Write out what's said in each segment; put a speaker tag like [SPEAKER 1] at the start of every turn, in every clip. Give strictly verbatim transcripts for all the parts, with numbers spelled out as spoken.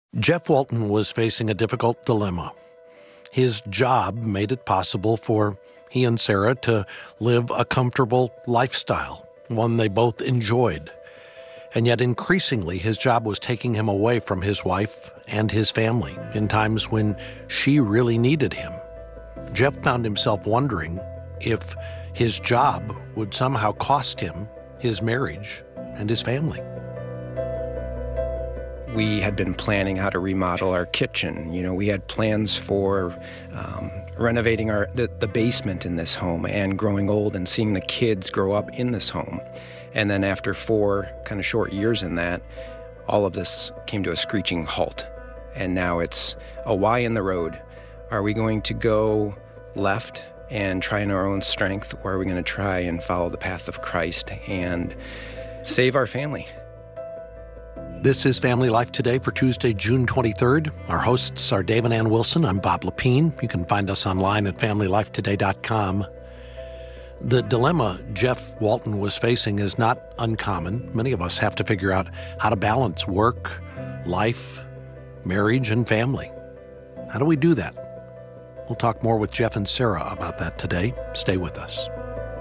[SPEAKER 1] Jeff Walton was facing a difficult dilemma. His job made it possible for he and Sarah to live a comfortable lifestyle, one they both enjoyed. And yet increasingly, his job was taking him away from his wife and his family in times when she really needed him. Jeff found himself wondering if his job would somehow cost him his marriage and his family.
[SPEAKER 2] We had been planning how to remodel our kitchen. You know, we had plans for um, renovating our the, the basement in this home and growing old and seeing the kids grow up in this home. And then after four kind of short years in that, all of this came to a screeching halt. And now it's a why in the road. Are we going to go left and try in our own strength, or are we going to try and follow the path of Christ and save our family?
[SPEAKER 1] This is Family Life Today for Tuesday, June twenty-third. Our hosts are Dave and Ann Wilson. I'm Bob Lepine. You can find us online at family life today dot com. The dilemma Jeff Walton was facing is not uncommon. Many of us have to figure out how to balance work, life, marriage, and family. How do we do that? We'll talk more with Jeff and Sarah about that today. Stay with us.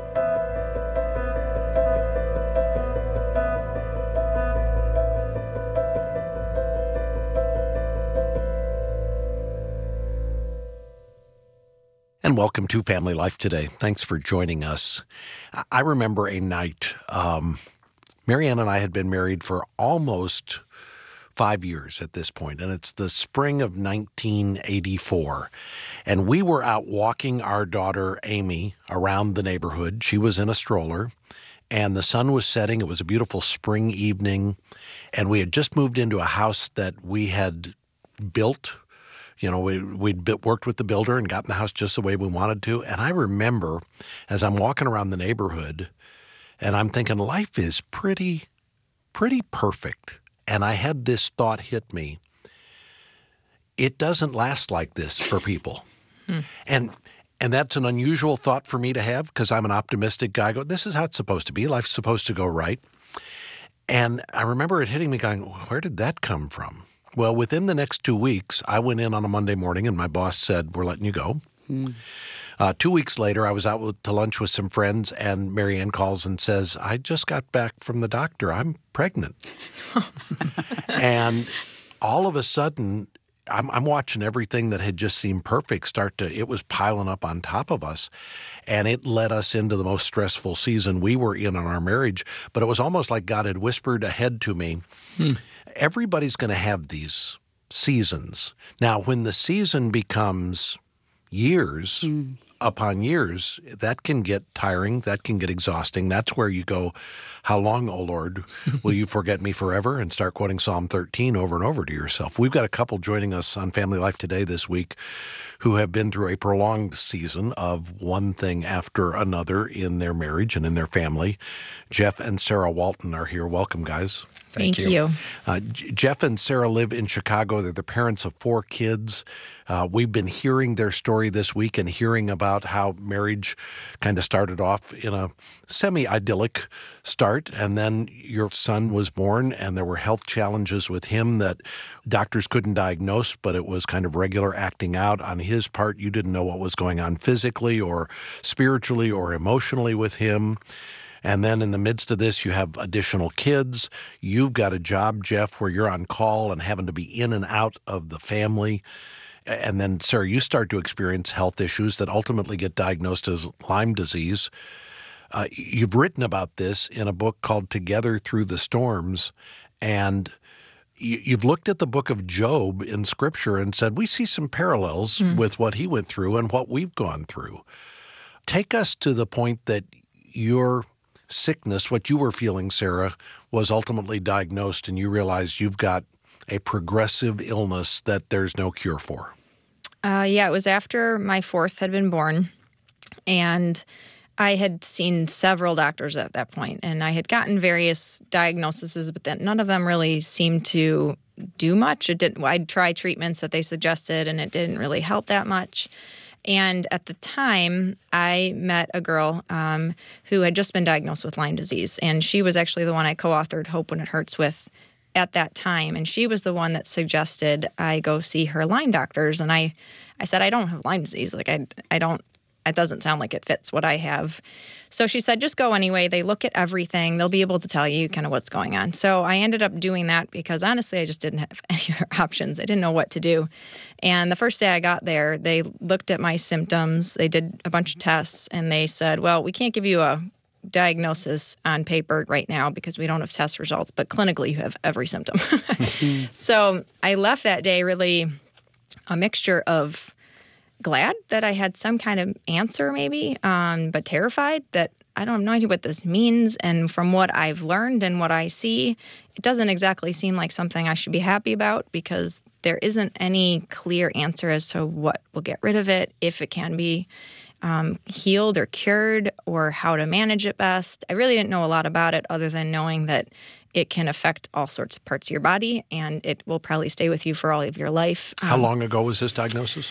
[SPEAKER 1] And welcome to Family Life Today. Thanks for joining us. I remember a night, um, Marianne and I had been married for almost five years at this point, and it's the spring of nineteen eighty-four. And we were out walking our daughter, Amy, around the neighborhood. She was in a stroller, and the sun was setting. It was a beautiful spring evening, and we had just moved into a house that we had built. You know, we, we'd bit, worked with the builder and gotten the house just the way we wanted to. And I remember as I'm walking around the neighborhood and I'm thinking life is pretty, pretty perfect. And I had this thought hit me. It doesn't last like this for people. hmm. And and that's an unusual thought for me to have because I'm an optimistic guy. I go, this is how it's supposed to be. Life's supposed to go right. And I remember it hitting me going, where did that come from? Well, within the next two weeks, I went in on a Monday morning and my boss said, we're letting you go. Hmm. Uh, two weeks later, I was out with, to lunch with some friends and Marianne calls and says, I just got back from the doctor. I'm pregnant. And all of a sudden, I'm, I'm watching everything that had just seemed perfect start to, it was piling up on top of us. And it led us into the most stressful season we were in on our marriage. But it was almost like God had whispered ahead to me, hmm. Everybody's going to have these seasons. Now, when the season becomes years mm. upon years, that can get tiring. That can get exhausting. That's where you go, how long, O Lord, will you forget me forever? And start quoting Psalm thirteen over and over to yourself. We've got a couple joining us on Family Life Today this week who have been through a prolonged season of one thing after another in their marriage and in their family. Jeff and Sarah Walton are here. Welcome, guys.
[SPEAKER 3] Thank, Thank you. you.
[SPEAKER 1] Uh, J- Jeff and Sarah live in Chicago. They're the parents of four kids. Uh, we've been hearing their story this week and hearing about how marriage kind of started off in a semi-idyllic start, and then your son was born, and there were health challenges with him that doctors couldn't diagnose, but it was kind of regular acting out on his part. You didn't know what was going on physically or spiritually or emotionally with him. And then in the midst of this, you have additional kids. You've got a job, Jeff, where you're on call and having to be in and out of the family. And then, Sarah, you start to experience health issues that ultimately get diagnosed as Lyme disease. Uh, you've written about this in a book called Together Through the Storms. And you, you've looked at the book of Job in Scripture and said, we see some parallels mm. with what he went through and what we've gone through. Take us to the point that you're sickness, what you were feeling, Sarah, was ultimately diagnosed and you realized you've got a progressive illness that there's no cure for.
[SPEAKER 3] Uh, yeah, it was after my fourth had been born, and I had seen several doctors at that point, and I had gotten various diagnoses, but then none of them really seemed to do much. It didn't. I'd try treatments that they suggested, and it didn't really help that much. And at the time, I met a girl um, who had just been diagnosed with Lyme disease, and she was actually the one I co-authored Hope When It Hurts with at that time, and she was the one that suggested I go see her Lyme doctors. And I, I said, I don't have Lyme disease. Like, I, I don't, it doesn't sound like it fits what I have. So she said, just go anyway. They look at everything. They'll be able to tell you kind of what's going on. So I ended up doing that because honestly, I just didn't have any other options. I didn't know what to do. And the first day I got there, they looked at my symptoms. They did a bunch of tests, and they said, well, we can't give you a diagnosis on paper right now because we don't have test results, but clinically you have every symptom. So I left that day really a mixture of glad that I had some kind of answer maybe, um, but terrified that I don't have no idea what this means. And from what I've learned and what I see, it doesn't exactly seem like something I should be happy about because there isn't any clear answer as to what will get rid of it, if it can be um, healed or cured, or how to manage it best. I really didn't know a lot about it other than knowing that it can affect all sorts of parts of your body, and it will probably stay with you for all of your life.
[SPEAKER 1] How
[SPEAKER 3] Um,
[SPEAKER 1] long ago was this diagnosis?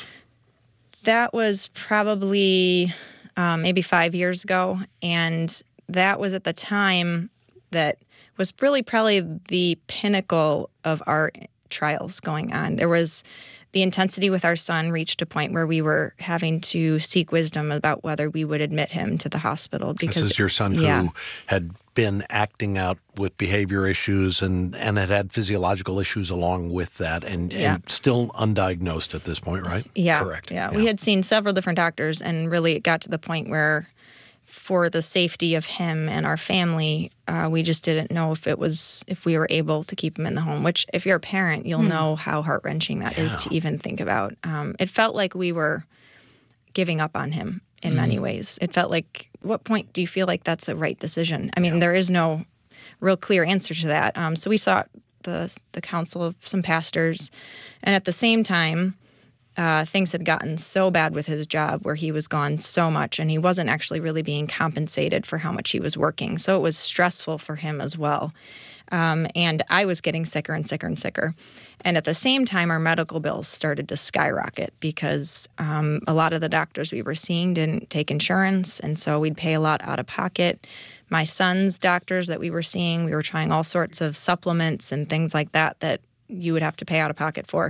[SPEAKER 3] That was probably um, maybe five years ago, and that was at the time that was really probably the pinnacle of our trials going on. There was the intensity with our son reached a point where we were having to seek wisdom about whether we would admit him to the hospital. Because
[SPEAKER 1] This is your son
[SPEAKER 3] yeah.
[SPEAKER 1] who had been acting out with behavior issues and, and had had physiological issues along with that, and,
[SPEAKER 3] Yeah.
[SPEAKER 1] and still undiagnosed at this point, right?
[SPEAKER 3] Yeah,
[SPEAKER 2] Correct.
[SPEAKER 3] Yeah.
[SPEAKER 1] Yeah.
[SPEAKER 3] We had seen several different doctors, and really it got to the point where for the safety of him and our family, uh, we just didn't know if it was, if we were able to keep him in the home, which if you're a parent, you'll know how heart-wrenching that is to even think about. Um, it felt like we were giving up on him in many ways. It felt like, what point do you feel like that's a right decision? I mean, there is no real clear answer to that. Um, so we sought the, the counsel of some pastors, and at the same time, Uh, things had gotten so bad with his job where he was gone so much, and he wasn't actually really being compensated for how much he was working. So it was stressful for him as well. Um, and I was getting sicker and sicker and sicker. And at the same time, our medical bills started to skyrocket because um, a lot of the doctors we were seeing didn't take insurance, and so we'd pay a lot out of pocket. My son's doctors that we were seeing, we were trying all sorts of supplements and things like that that you would have to pay out of pocket for.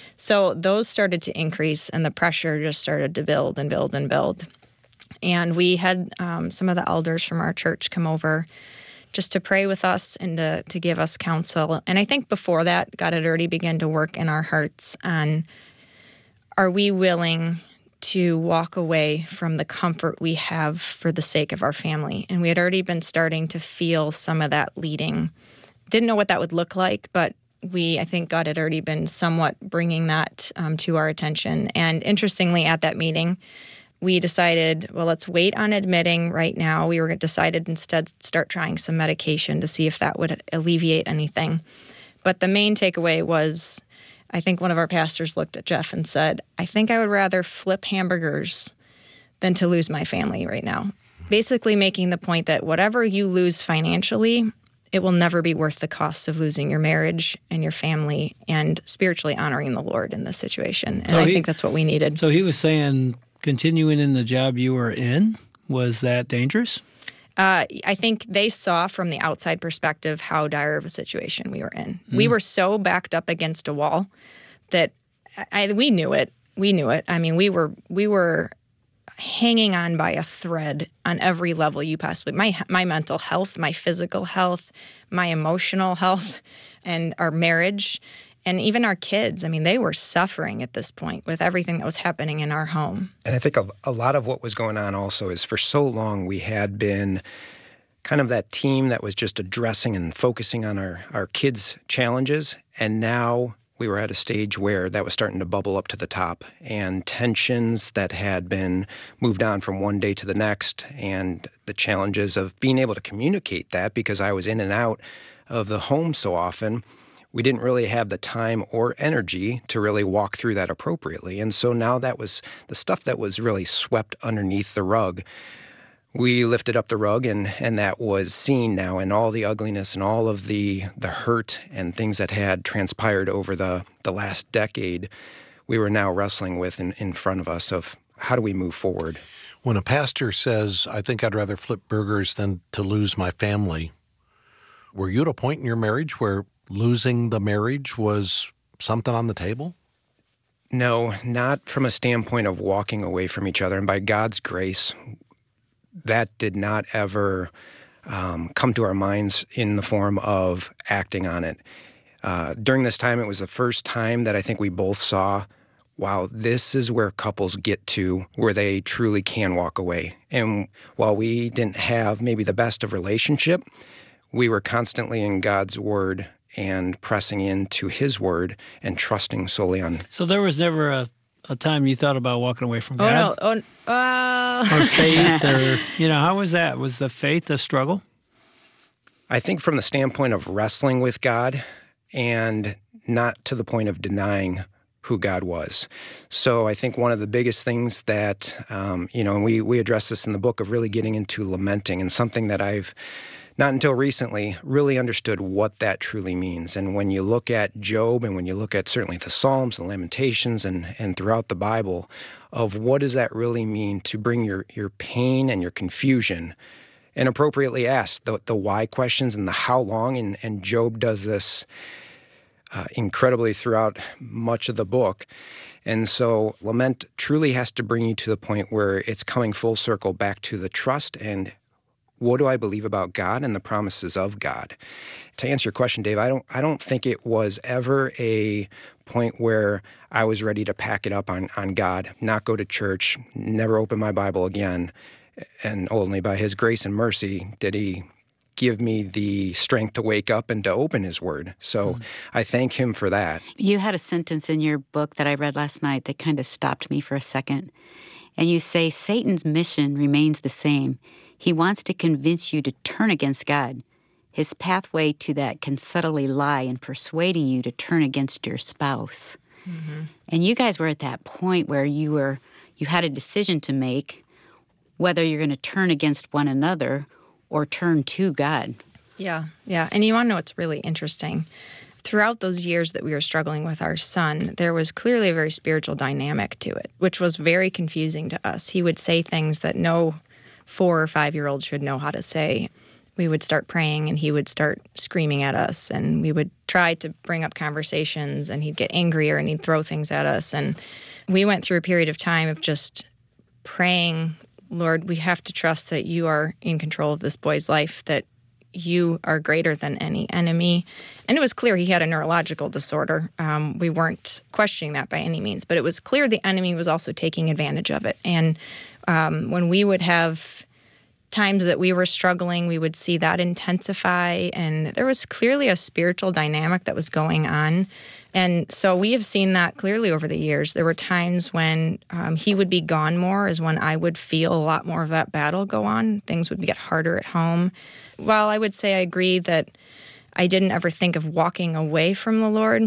[SPEAKER 3] So those started to increase, and the pressure just started to build and build and build. And we had um, some of the elders from our church come over just to pray with us and to, to give us counsel. And I think before that, God had already begun to work in our hearts on, are we willing to walk away from the comfort we have for the sake of our family? And we had already been starting to feel some of that leading. Didn't know what that would look like, but we, I think God had already been somewhat bringing that um, to our attention. And interestingly, at that meeting, we decided, well, let's wait on admitting right now. We were decided instead start trying some medication to see if that would alleviate anything. But the main takeaway was, I think one of our pastors looked at Jeff and said, I think I would rather flip hamburgers than to lose my family right now. Basically making the point that whatever you lose financially, it will never be worth the cost of losing your marriage and your family and spiritually honoring the Lord in this situation. And
[SPEAKER 4] So
[SPEAKER 3] I
[SPEAKER 4] he-
[SPEAKER 3] think that's what we needed.
[SPEAKER 4] So he was saying continuing in the job you were in, was that dangerous?
[SPEAKER 3] Uh, I think they saw from the outside perspective how dire of a situation we were in. We were so backed up against a wall that I, we knew it. We knew it. I mean, we were we were hanging on by a thread on every level you possibly. My my mental health, my physical health, my emotional health, and our marriage, and even our kids. I mean, they were suffering at this point with everything that was happening in our home.
[SPEAKER 2] And I think a, a lot of what was going on also is for so long we had been kind of that team that was just addressing and focusing on our, our kids' challenges. And now we were at a stage where that was starting to bubble up to the top, and tensions that had been moved on from one day to the next, and the challenges of being able to communicate that because I was in and out of the home so often. We didn't really have the time or energy to really walk through that appropriately. And so now that was the stuff that was really swept underneath the rug. We lifted up the rug, and, and that was seen now in all the ugliness and all of the, the hurt and things that had transpired over the, the last decade. We were now wrestling with in, in front of us of how do we move forward?
[SPEAKER 1] When a pastor says, I think I'd rather flip burgers than to lose my family, were you at a point in your marriage where losing the marriage was something on the table?
[SPEAKER 2] No, not from a standpoint of walking away from each other. And by God's grace, that did not ever um, come to our minds in the form of acting on it. Uh, during this time, it was the first time that I think we both saw, wow, this is where couples get to where they truly can walk away. And while we didn't have maybe the best of relationship, we were constantly in God's Word and pressing into His Word and trusting solely on.
[SPEAKER 4] So there was never a, a time you thought about walking away from
[SPEAKER 3] Oh,
[SPEAKER 4] God?
[SPEAKER 3] no. Oh, uh...
[SPEAKER 4] Or faith, or, you know, how was that? Was the faith a struggle?
[SPEAKER 2] I think from the standpoint of wrestling with God and not to the point of denying who God was. So I think one of the biggest things that, um, you know, and we, we address this in the book of really getting into lamenting, and something that I've not until recently really understood what that truly means. And when you look at Job, and when you look at certainly the Psalms and Lamentations and, and throughout the Bible, of what does that really mean to bring your, your pain and your confusion and appropriately ask the, the why questions and the how long. And, and Job does this uh, incredibly throughout much of the book. And so lament truly has to bring you to the point where it's coming full circle back to the trust and what do I believe about God and the promises of God. To answer your question, Dave, I don't I don't think it was ever a point where I was ready to pack it up on, on God, not go to church, never open my Bible again, and only by His grace and mercy did He give me the strength to wake up and to open His Word. So mm. I thank Him for that.
[SPEAKER 5] You had a sentence in your book that I read last night that kind of stopped me for a second. And you say, Satan's mission remains the same. He wants to convince you to turn against God. His pathway to that can subtly lie in persuading you to turn against your spouse. Mm-hmm. And you guys were at that point where you were, you had a decision to make whether you're going to turn against one another or turn to God.
[SPEAKER 3] Yeah, yeah. And you want to know what's really interesting? Throughout those years that we were struggling with our son, there was clearly a very spiritual dynamic to it, which was very confusing to us. He would say things that no four or five-year-old should know how to say. We would start praying, and he would start screaming at us, and we would try to bring up conversations, and he'd get angrier, and he'd throw things at us. And we went through a period of time of just praying, Lord, we have to trust that you are in control of this boy's life, that you are greater than any enemy. And it was clear he had a neurological disorder. Um, we weren't questioning that by any means, but it was clear the enemy was also taking advantage of it. And um, when we would have times that we were struggling, we would see that intensify, and there was clearly a spiritual dynamic that was going on. And so we have seen that clearly over the years. There were times when um, he would be gone more, is when I would feel a lot more of that battle go on. Things would get harder at home. While I would say I agree that I didn't ever think of walking away from the Lord,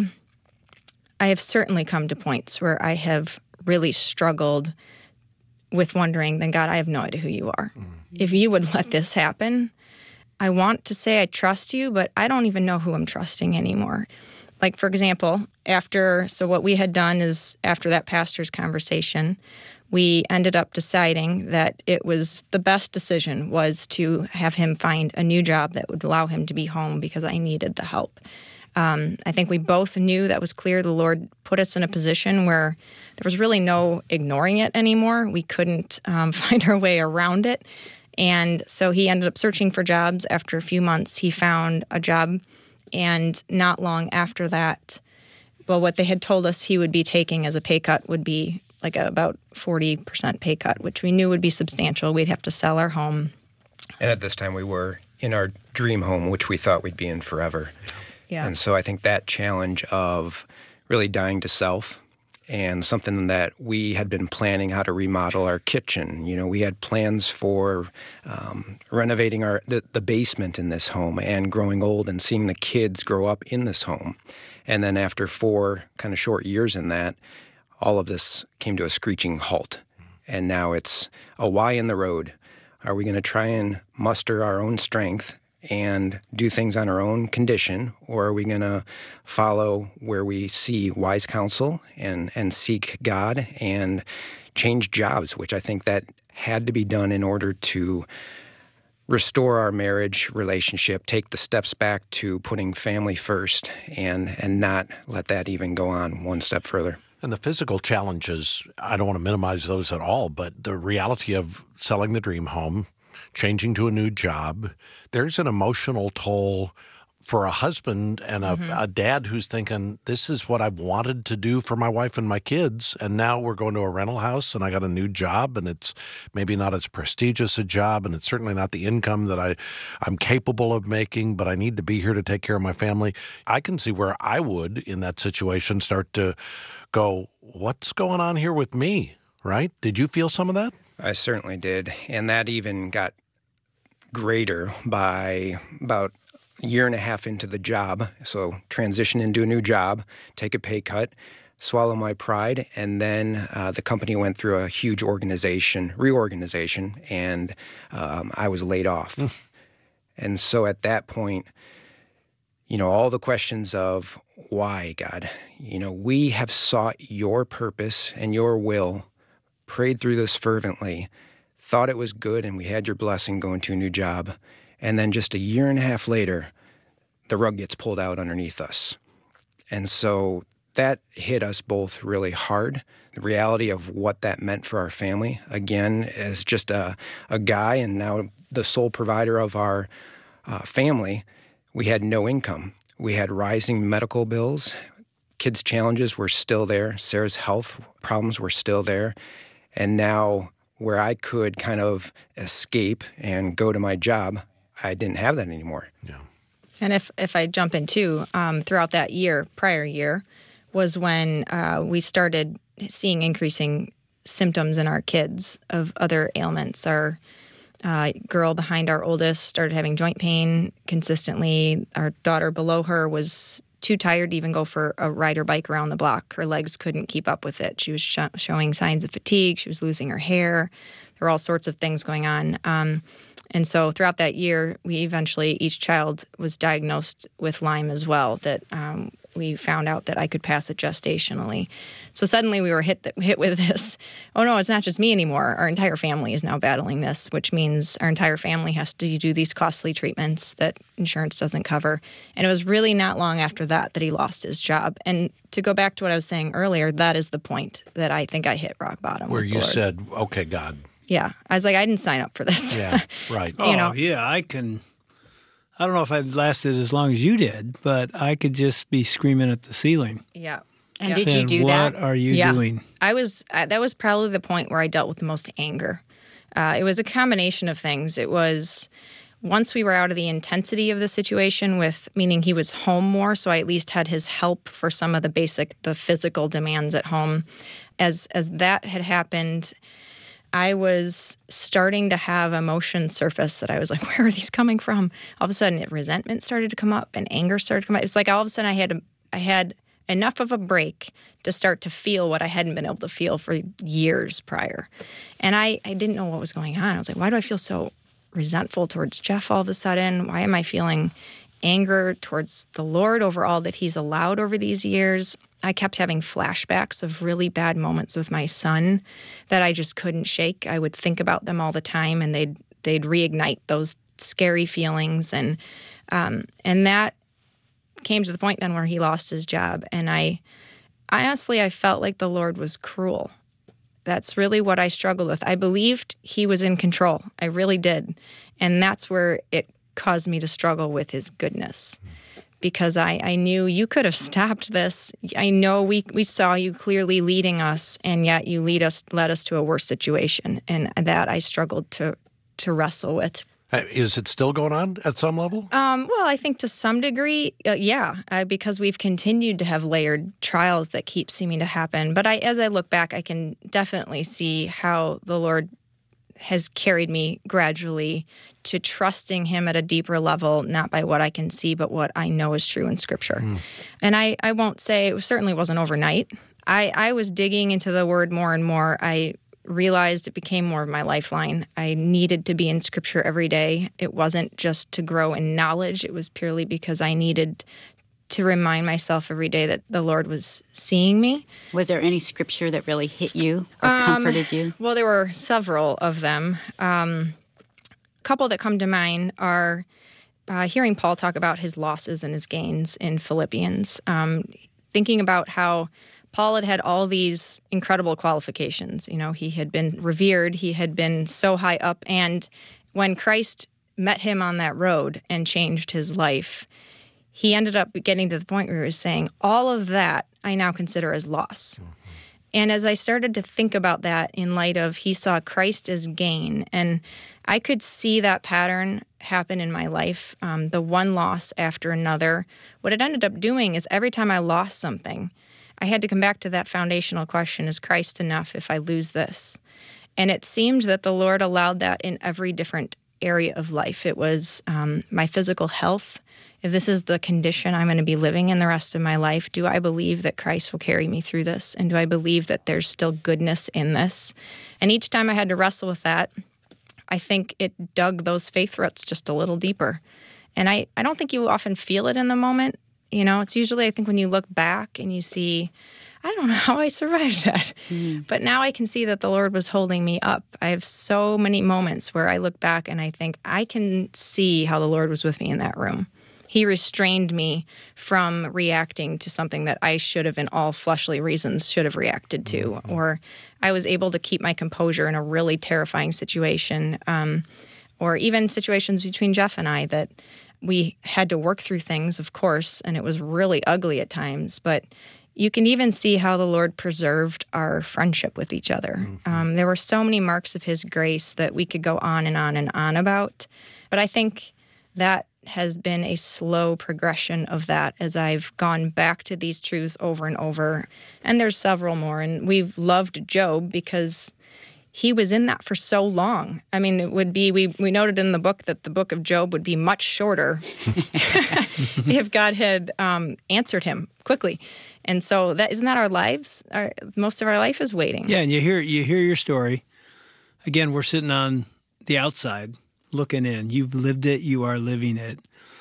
[SPEAKER 3] I have certainly come to points where I have really struggled with wondering, then God, I have no idea who you are. Mm-hmm. If you would let this happen, I want to say I trust you, but I don't even know who I'm trusting anymore. Like, for example, after, so what we had done is after that pastor's conversation, we ended up deciding that it was the best decision was to have him find a new job that would allow him to be home because I needed the help. Um, I think we both knew that was clear. The Lord put us in a position where there was really no ignoring it anymore. We couldn't um, find our way around it. And so he ended up searching for jobs. After a few months, he found a job. And not long after that, well, what they had told us he would be taking as a pay cut would be like a, about forty percent pay cut, which we knew would be substantial. We'd have to sell our home.
[SPEAKER 2] And at this time, we were in our dream home, which we thought we'd be in forever.
[SPEAKER 3] Yeah.
[SPEAKER 2] And so I think that challenge of really dying to self, and something that we had been planning how to remodel our kitchen. You know, we had plans for um, renovating our the, the basement in this home and growing old and seeing the kids grow up in this home. And then after four kind of short years in that, all of this came to a screeching halt. And now it's a why in the road. Are we going to try and muster our own strength and do things on our own condition, or are we going to follow where we see wise counsel and, and seek God and change jobs, which I think that had to be done in order to restore our marriage relationship, take the steps back to putting family first, and and not let that even go on one step further.
[SPEAKER 1] And the physical challenges, I don't want to minimize those at all, but the reality of selling the dream home, changing to a new job, there's an emotional toll for a husband and a, mm-hmm. a dad who's thinking, this is what I've wanted to do for my wife and my kids, and now we're going to a rental house and I got a new job, and it's maybe not as prestigious a job, and it's certainly not the income that I, I'm capable of making, but I need to be here to take care of my family. I can see where I would, in that situation, start to go, what's going on here with me, right? Did you feel some of that?
[SPEAKER 2] I certainly did, and that even got greater by about year and a half into the job. So transition into a new job, take a pay cut, swallow my pride, and then uh, the company went through a huge organization, reorganization, and um, I was laid off. Mm. And so at that point, you know, all the questions of why, God, you know, we have sought your purpose and your will, prayed through this fervently, thought it was good, and we had your blessing going to a new job. And then just a year and a half later, the rug gets pulled out underneath us. And so that hit us both really hard. The reality of what that meant for our family, again, as just a, a guy and now the sole provider of our uh, family, we had no income. We had rising medical bills. Kids' challenges were still there. Sarah's health problems were still there. And now where I could kind of escape and go to my job, I didn't have that anymore.
[SPEAKER 1] Yeah.
[SPEAKER 3] And if, if I jump in too, um, throughout that year, prior year, was when uh, we started seeing increasing symptoms in our kids of other ailments. Our uh, girl behind our oldest started having joint pain consistently. Our daughter below her was too tired to even go for a ride or bike around the block. Her legs couldn't keep up with it. She was sh- showing signs of fatigue. She was losing her hair. There were all sorts of things going on. Um, And so throughout that year, we eventually, each child was diagnosed with Lyme as well, that um, we found out that I could pass it gestationally. So suddenly we were hit th- hit with this, oh no, it's not just me anymore. Our entire family is now battling this, which means our entire family has to do these costly treatments that insurance doesn't cover. And it was really not long after that that he lost his job. And to go back to what I was saying earlier, that is the point that I think I hit rock bottom.
[SPEAKER 1] Where you
[SPEAKER 3] Lord.
[SPEAKER 1] said, okay, God.
[SPEAKER 3] Yeah. I was like, I didn't sign up for this.
[SPEAKER 1] Yeah, right.
[SPEAKER 4] you oh, know? yeah, I can. I don't know if I've lasted as long as you did, but I could just be screaming at the ceiling.
[SPEAKER 3] Yeah.
[SPEAKER 5] And
[SPEAKER 3] yeah.
[SPEAKER 5] did you
[SPEAKER 4] Saying,
[SPEAKER 5] do that?
[SPEAKER 4] What are you
[SPEAKER 3] yeah.
[SPEAKER 4] doing?
[SPEAKER 3] I was, uh, that was probably the point where I dealt with the most anger. Uh, it was a combination of things. It was, once we were out of the intensity of the situation with, meaning he was home more, so I at least had his help for some of the basic, the physical demands at home. As, as that had happened, I was starting to have emotions surface that I was like, where are these coming from? All of a sudden, resentment started to come up and anger started to come up. It's like all of a sudden I had a, I had enough of a break to start to feel what I hadn't been able to feel for years prior. And I, I didn't know what was going on. I was like, why do I feel so resentful towards Jeff all of a sudden? Why am I feeling anger towards the Lord over all that he's allowed over these years? I kept having flashbacks of really bad moments with my son that I just couldn't shake. I would think about them all the time, and they'd they'd reignite those scary feelings, and um, and that came to the point then where he lost his job, and I honestly I felt like the Lord was cruel. That's really what I struggled with. I believed he was in control. I really did, and that's where it caused me to struggle with his goodness. Because I, I knew you could have stopped this. I know we, we saw you clearly leading us, and yet you lead us led us to a worse situation, and that I struggled to to wrestle with.
[SPEAKER 1] Is it still going on at some level?
[SPEAKER 3] Um, well, I think to some degree, uh, yeah, uh, because we've continued to have layered trials that keep seeming to happen. But I, as I look back, I can definitely see how the Lord has carried me gradually to trusting him at a deeper level, not by what I can see, but what I know is true in Scripture. Mm. And I, I won't say, it certainly wasn't overnight. I, I was digging into the Word more and more. I realized it became more of my lifeline. I needed to be in Scripture every day. It wasn't just to grow in knowledge. It was purely because I needed to remind myself every day that the Lord was seeing me.
[SPEAKER 5] Was there any scripture that really hit you or
[SPEAKER 3] um,
[SPEAKER 5] comforted you?
[SPEAKER 3] Well, there were several of them. Um, couple that come to mind are uh, hearing Paul talk about his losses and his gains in Philippians, um, thinking about how Paul had had all these incredible qualifications. You know, he had been revered, he had been so high up, and when Christ met him on that road and changed his life, he ended up getting to the point where he was saying, all of that I now consider as loss. Mm-hmm. And as I started to think about that in light of he saw Christ as gain, and I could see that pattern happen in my life, um, the one loss after another. What it ended up doing is every time I lost something, I had to come back to that foundational question, is Christ enough if I lose this? And it seemed that the Lord allowed that in every different area of life. It was um, my physical health. If this is the condition I'm going to be living in the rest of my life, do I believe that Christ will carry me through this? And do I believe that there's still goodness in this? And each time I had to wrestle with that, I think it dug those faith roots just a little deeper. And I, I don't think you often feel it in the moment. You know, it's usually, I think, when you look back and you see, I don't know how I survived that. Mm. But now I can see that the Lord was holding me up. I have so many moments where I look back and I think, I can see how the Lord was with me in that room. He restrained me from reacting to something that I should have, in all fleshly reasons, should have reacted to. Mm-hmm. Or I was able to keep my composure in a really terrifying situation. Um, or even situations between Jeff and I that we had to work through things, of course, and it was really ugly at times. But you can even see how the Lord preserved our friendship with each other. Mm-hmm. Um, there were so many marks of His grace that we could go on and on and on about. But I think that has been a slow progression of that as I've gone back to these truths over and over. And there's several more. And we've loved Job because he was in that for so long. I mean, it would be, we, we noted in the book that the book of Job would be much shorter if God had um, answered him quickly. And so that isn't that our lives? Our, most of our life is waiting.
[SPEAKER 4] Yeah, and you hear you hear your story. Again, we're sitting on the outside looking in. You've lived it. You are living it.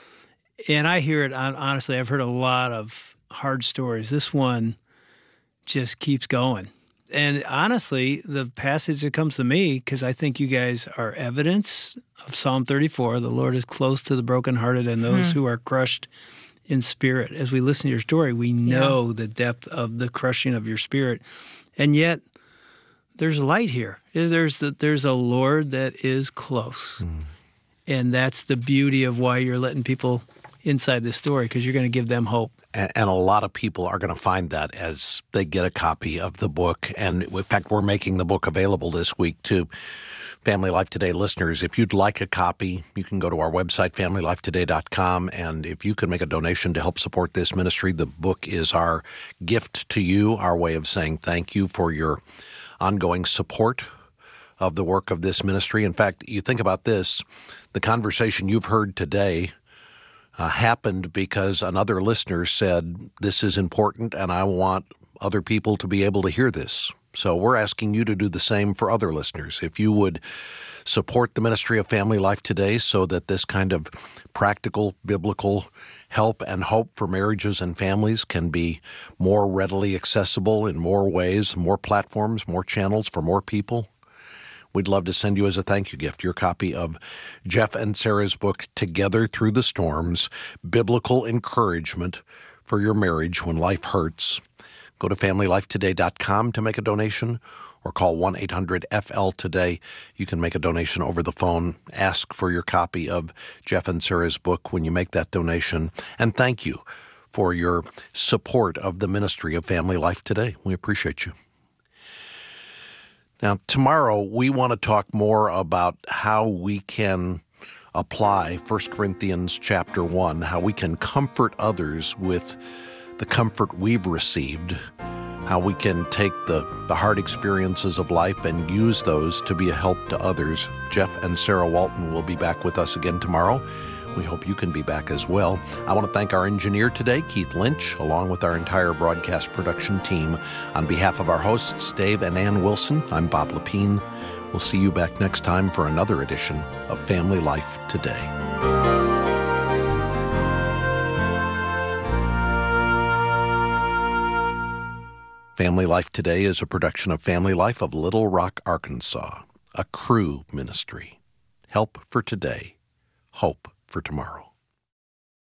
[SPEAKER 4] And I hear it, honestly, I've heard a lot of hard stories. This one just keeps going. And honestly, the passage that comes to me, because I think you guys are evidence of Psalm thirty-four, the Lord is close to the brokenhearted and those mm-hmm. who are crushed in spirit. As we listen to your story, we know yeah. the depth of the crushing of your spirit. And yet, there's light here. There's the, there's a Lord that is close. Mm. And that's the beauty of why you're letting people inside this story, because you're going to give them hope.
[SPEAKER 1] And, and a lot of people are going to find that as they get a copy of the book. And in fact, we're making the book available this week to Family Life Today listeners. If you'd like a copy, you can go to our website, family life today dot com. And if you can make a donation to help support this ministry, the book is our gift to you, our way of saying thank you for your ongoing support of the work of this ministry. In fact, you think about this, the conversation you've heard today uh, happened because another listener said, this is important and I want other people to be able to hear this. So we're asking you to do the same for other listeners. If you would support the ministry of Family Life Today so that this kind of practical, biblical help and hope for marriages and families can be more readily accessible in more ways, more platforms, more channels for more people, we'd love to send you as a thank you gift your copy of Jeff and Sarah's book, Together Through the Storms, Biblical Encouragement for Your Marriage When Life Hurts. Go to family life today dot com to make a donation or call one eight hundred F L today. You can make a donation over the phone. Ask for your copy of Jeff and Sarah's book when you make that donation. And thank you for your support of the ministry of Family Life Today. We appreciate you. Now, tomorrow we want to talk more about how we can apply First Corinthians chapter one, how we can comfort others with the comfort we've received, how we can take the, the hard experiences of life and use those to be a help to others. Jeff and Sarah Walton will be back with us again tomorrow. We hope you can be back as well. I want to thank our engineer today, Keith Lynch, along with our entire broadcast production team. On behalf of our hosts, Dave and Ann Wilson, I'm Bob Lepine. We'll see you back next time for another edition of Family Life Today. Family Life Today is a production of Family Life of Little Rock, Arkansas, a Cru ministry. Help for today, hope for tomorrow.